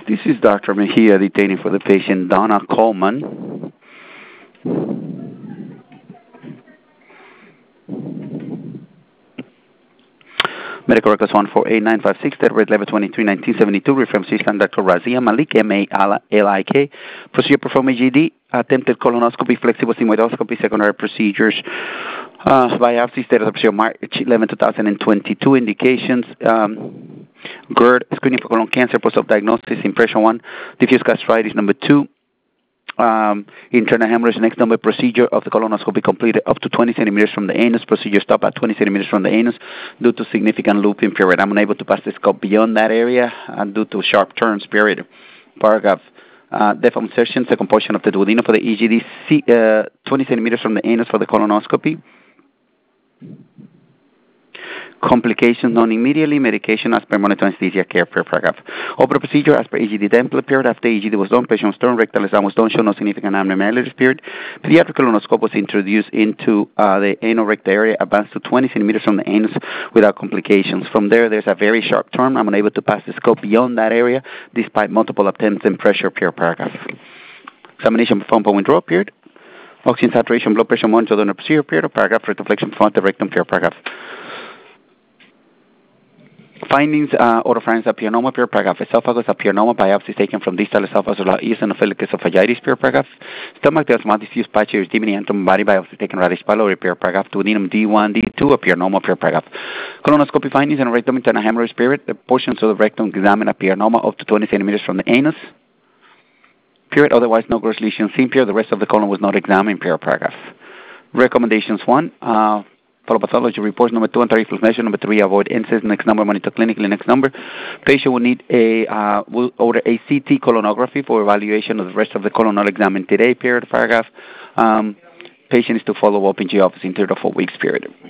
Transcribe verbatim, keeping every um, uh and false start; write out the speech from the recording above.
This is Doctor Mejia detaining for the patient Donna Coleman. Medical records one four eight nine five six, date rate eleven twenty-three nineteen seventy-two, reference system Doctor Razia Malik, M A L I K. Procedure performed A G D, attempted colonoscopy, flexible sigmoidoscopy, secondary procedures, uh, biopsy, status of procedure March eleventh, twenty twenty-two, indications, um, GERD, screening for colon cancer, post-op diagnosis, impression one, diffuse gastritis, number two, Um, internal hemorrhage, next number, procedure of the colonoscopy completed up to twenty centimeters from the anus, procedure stopped at twenty centimeters from the anus due to significant looping period. I'm unable to pass the scope beyond that area uh, due to sharp turns period. Paragraph, uh, depth of insertion, second portion of the duodenum for the E G D, C, uh, twenty centimeters from the anus for the colonoscopy. Complications known immediately, medication as per monitor anesthesia care per paragraph. Open procedure as per E G D template period. After E G D was done, patient was done, rectal exam was done, show no significant abnormalities period. Pediatric colonoscope was introduced into uh, the anal rectal area, advanced to twenty centimeters from the anus without complications. From there, there's a very sharp turn. I'm unable to pass the scope beyond that area despite multiple attempts and pressure per paragraph. Examination performed by withdrawal period. Oxygen saturation, blood pressure monitored on the procedure period. Paragraph, rectal flexion front, the rectum per paragraph. Findings, uh, oropharynx papilloma, per paragraph. Esophagus papilloma, biopsy taken from distal esophagus, eosinophilic esophagitis, per paragraph. Stomach, there's more diffuse patchy erythema, and body biopsy taken radish pylori, per paragraph. Duodenum D one, D two, papilloma, per paragraph. Colonoscopy findings and rectum internal hemorrhage period. The portions of the rectum examined papilloma up to twenty centimeters from the anus. Period. Otherwise, no gross lesion seen. Period. The rest of the colon was not examined. Per paragraph. Recommendations one. Uh, Follow pathology reports. Number two, anti measure. Number three, avoid incest. Next number, monitor clinically. Next number, patient will need a uh, will order a C T colonography for evaluation of the rest of the colon not examined today. Period. Paragraph. Um, patient is to follow up in G office in three to four weeks. Period.